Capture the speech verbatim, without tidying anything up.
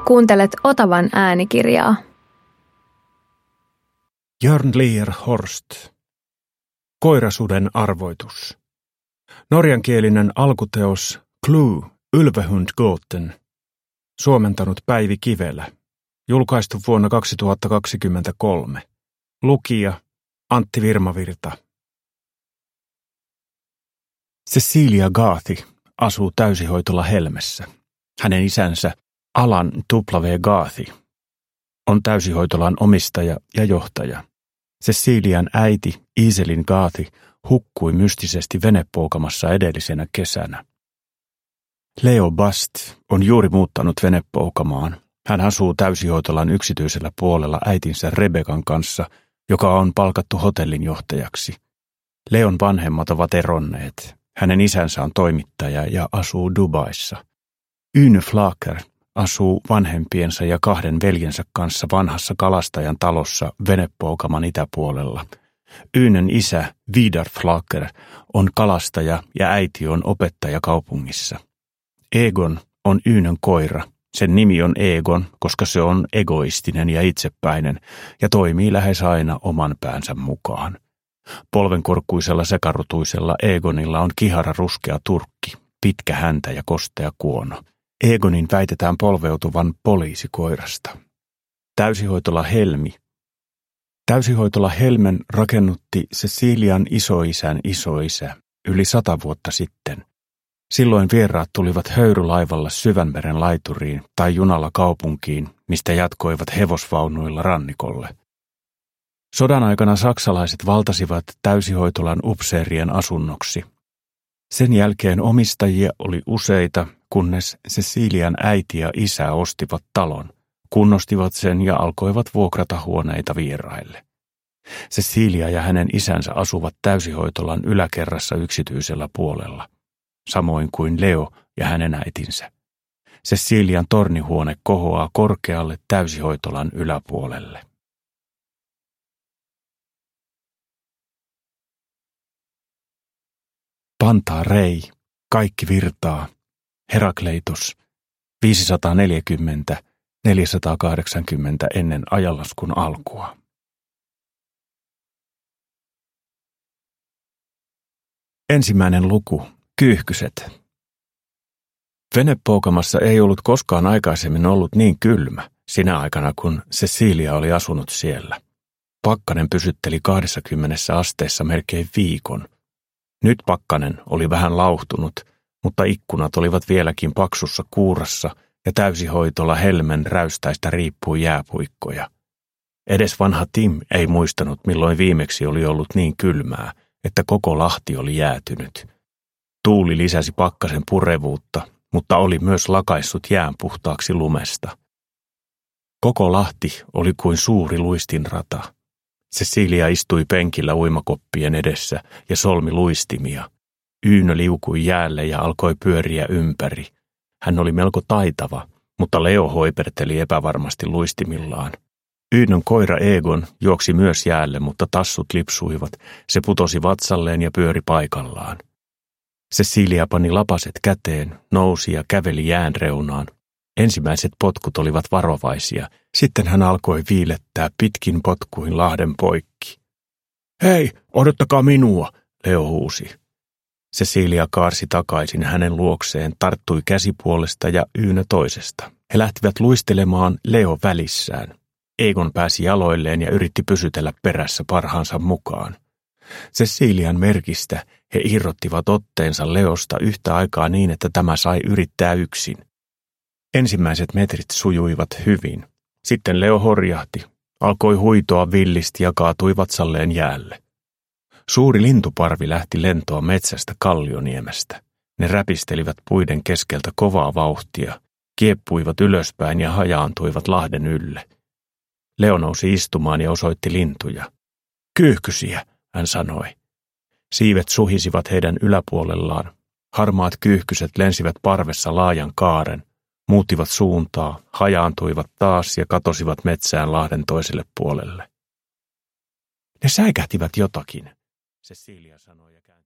Kuuntelet Otavan äänikirjaa. Jörnlier Horst. Koirasuden arvoitus. Norjankielinen alkuteos Clue, Ulvehundgåten. Suomentanut Päivi Kivelä. Julkaistu vuonna kaksituhattakaksikymmentäkolme. Lukija Antti Virmavirta. Cecilia Gaathi asuu täysihoitola Helmessä. Hänen isänsä Alan W. Gaathi on täysihoitolan omistaja ja johtaja. Cecilian äiti Iselin Gaathi hukkui mystisesti venepoukamassa edellisenä kesänä. Leo Bast on juuri muuttanut venepoukamaan. Hän asuu täysihoitolan yksityisellä puolella äitinsä Rebekan kanssa, joka on palkattu hotellin johtajaksi. Leon vanhemmat ovat eronneet. Hänen isänsä on toimittaja ja asuu Dubaissa. Yne Flaker asuu vanhempiensa ja kahden veljensä kanssa vanhassa kalastajan talossa venepoukaman itäpuolella. Ynen isä Vidar Flaker on kalastaja ja äiti on opettaja kaupungissa. Egon on Ynen koira. Sen nimi on Egon, koska se on egoistinen ja itsepäinen ja toimii lähes aina oman päänsä mukaan. Polvenkorkkuisella sekarutuisella Egonilla on kihara ruskea turkki, pitkä häntä ja kostea kuono. Egonin väitetään polveutuvan poliisikoirasta. Täysihoitola Helmi. Täysihoitola Helmen rakennutti Cecilian isoisän isoisä yli sata vuotta sitten. Silloin vieraat tulivat höyrylaivalla Syvänmeren laituriin tai junalla kaupunkiin, mistä jatkoivat hevosvaunuilla rannikolle. Sodan aikana saksalaiset valtasivat täysihoitolan upseerien asunnoksi. Sen jälkeen omistajia oli useita, kunnes Cecilian äiti ja isä ostivat talon, kunnostivat sen ja alkoivat vuokrata huoneita vieraille. Cecilia ja hänen isänsä asuvat täysihoitolan yläkerrassa yksityisellä puolella, samoin kuin Leo ja hänen äitinsä. Cecilian tornihuone kohoaa korkealle täysihoitolan yläpuolelle. Pantaa rei, kaikki virtaa, Herakleitos, viisisataaneljäkymmentä neljäsataakahdeksankymmentä ennen ajanlaskun alkua. Ensimmäinen luku, Kyyhkyset. Venepoukamassa ei ollut koskaan aikaisemmin ollut niin kylmä, sinä aikana kun Cecilia oli asunut siellä. Pakkanen pysytteli kahdessakymmenessä asteessa melkein viikon. Nyt pakkanen oli vähän lauhtunut, mutta ikkunat olivat vieläkin paksussa kuurassa ja täysihoitola Helmen räystäistä riippui jääpuikkoja. Edes vanha Tim ei muistanut, milloin viimeksi oli ollut niin kylmää, että koko Lahti oli jäätynyt. Tuuli lisäsi pakkasen purevuutta, mutta oli myös lakaissut jään puhtaaksi lumesta. Koko Lahti oli kuin suuri luistinrata. Cecilia istui penkillä uimakoppien edessä ja solmi luistimia. Yynö liukui jäälle ja alkoi pyöriä ympäri. Hän oli melko taitava, mutta Leo hoiperteli epävarmasti luistimillaan. Yynön koira Egon juoksi myös jäälle, mutta tassut lipsuivat. Se putosi vatsalleen ja pyöri paikallaan. Cecilia pani lapaset käteen, nousi ja käveli jään reunaan. Ensimmäiset potkut olivat varovaisia. Sitten hän alkoi viilettää pitkin potkuin lahden poikki. Hei, odottakaa minua, Leo huusi. Cecilia kaarsi takaisin hänen luokseen, tarttui käsipuolesta ja Yynä toisesta. He lähtivät luistelemaan Leo välissään. Egon pääsi jaloilleen ja yritti pysytellä perässä parhaansa mukaan. Cecilian merkistä he irrottivat otteensa Leosta yhtä aikaa niin, että tämä sai yrittää yksin. Ensimmäiset metrit sujuivat hyvin. Sitten Leo horjahti, alkoi huitoa villisti ja kaatui vatsalleen jäälle. Suuri lintuparvi lähti lentoa metsästä Kallioniemestä. Ne räpistelivät puiden keskeltä kovaa vauhtia, kieppuivat ylöspäin ja hajaantuivat lahden ylle. Leo nousi istumaan ja osoitti lintuja. Kyyhkysiä, hän sanoi. Siivet suhisivat heidän yläpuolellaan. Harmaat kyyhkyset lensivät parvessa laajan kaaren, muuttivat suuntaa, hajaantuivat taas ja katosivat metsään lahden toiselle puolelle. Ne säikähtivät jotakin, Cecilia sanoi ja kääntyi.